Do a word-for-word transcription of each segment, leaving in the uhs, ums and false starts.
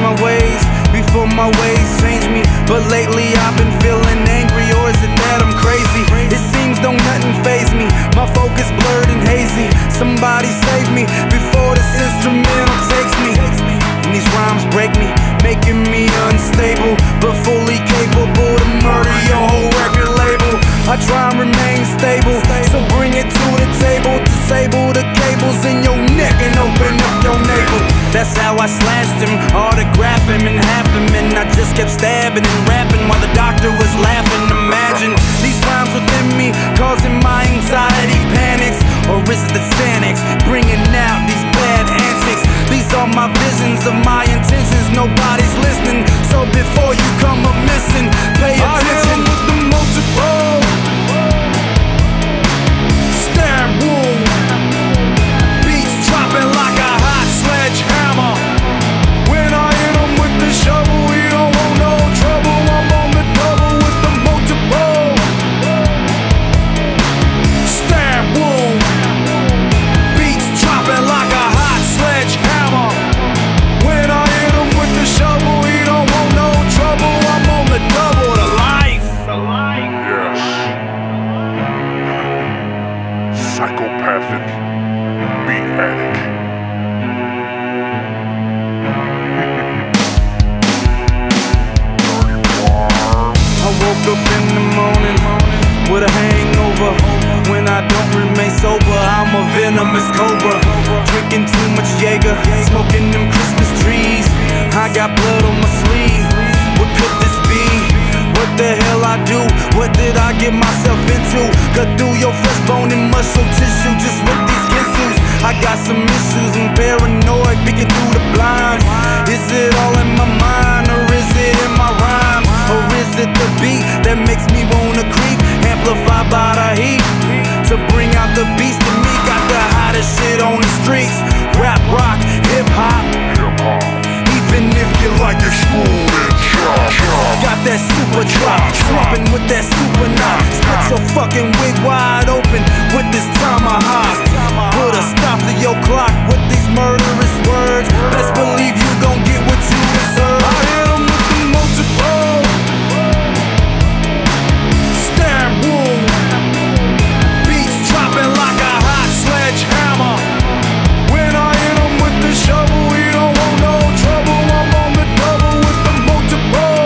my ways before my ways change me. But lately I've been feeling angry, or is it that I'm crazy? It seems don't nothing faze me, my focus blurred and hazy. Somebody save me before this instrumental takes me. And these rhymes break me, making me unstable, but fully capable to murder your whole record label. I try and remain stable, so bring it to the table. Disable the cables in your neck and open up your navel. That's how I slashed him, autograph him and half him. And I just kept stabbing and rapping while the doctor was laughing. Imagine these rhymes within me causing my anxiety panics. Or is it the Xanax bringing out these bad antics? These are my visions of my intentions, nobody's listening. So before you come up missing, pay attention. I hit 'em with the multiple stab wound, beats dropping like a hot sledgehammer. When I hit 'em with the shovel, we don't want no trouble. I'm on the double with the multiple stab wound, beats dropping like a hot sledgehammer. When I hit 'em with the shovel, we don't want no trouble. I'm on the double, the life. Yes. Psychopathic beat addict. I woke up in the morning with a hangover. When I don't remain sober, I'm a venomous cobra. Drinking too much Jaeger, smoking them Christmas trees. I got blood on my sleeve. What could this be? What the hell I do? What did I get myself into? Cut through your flesh, bone and muscle tissue just with these kisses. I got some issues and paranoid, peeking through the blinds. Is it all in my mind, or is it in my rhyme? Or is it the beat that makes me wanna creep? Amplified by the heat to bring out the beast in me. Got the hottest shit on the streets. Rap, rock, hip hop. Even if you like your school and chop. Got that super drop, slumping with that super knot. Split your fucking wig wide open with this tomahawk. Put a stop to your clock with these murderous words. Best believe you gon' get what you deserve. I hit 'em with the multiple stab wound, beats dropping like a hot sledgehammer. When I hit 'em with the shovel, we don't want no trouble. I'm on the double with the multiple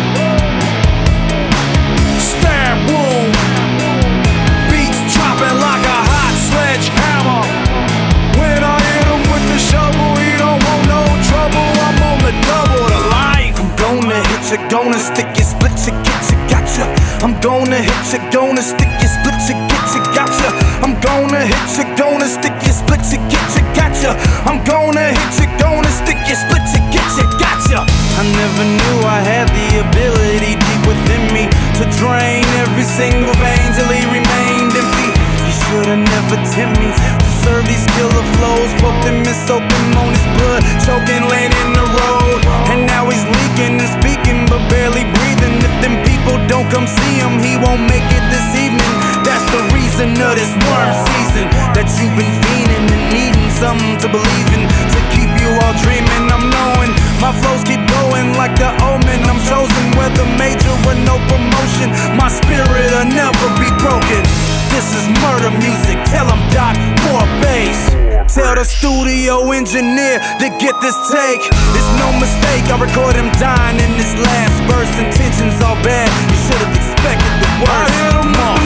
stab wound, beats dropping like a hot sledgehammer. When I hit 'em with the shovel, we don't want no trouble. I'm on the double, the life. I'm gonna hit you, gonna stick you, split you, get you, gotcha. I'm gonna hit you, gonna stick you, split you, get you, gotcha. I'm gonna hit you, gonna stick you, split you, get you, gotcha. I'm gonna hit you, gonna stick you, split you, get you, gotcha. I never knew I had the ability deep within me to drain every single vein till he remained empty. You should've never tempt me to serve these killer flows. Poked him and soaked him on his blood, choking, laying in the road. And now he's leaking and speaking, but barely breathing. If them people don't come see him, he won't make it this evening. That's the reason of this worm season, that you've been fiending and needing something to believe in, to keep you all dreaming. I'm knowing my flows keep going like the omen. I'm chosen whether major or no promotion. My spirit will never be broken. This is murder music, tell him Doc, more bass. Tell the studio engineer to get this take. It's no mistake, I record him dying in this last verse. Intentions all bad, you should've expected the worst. I hit 'em up.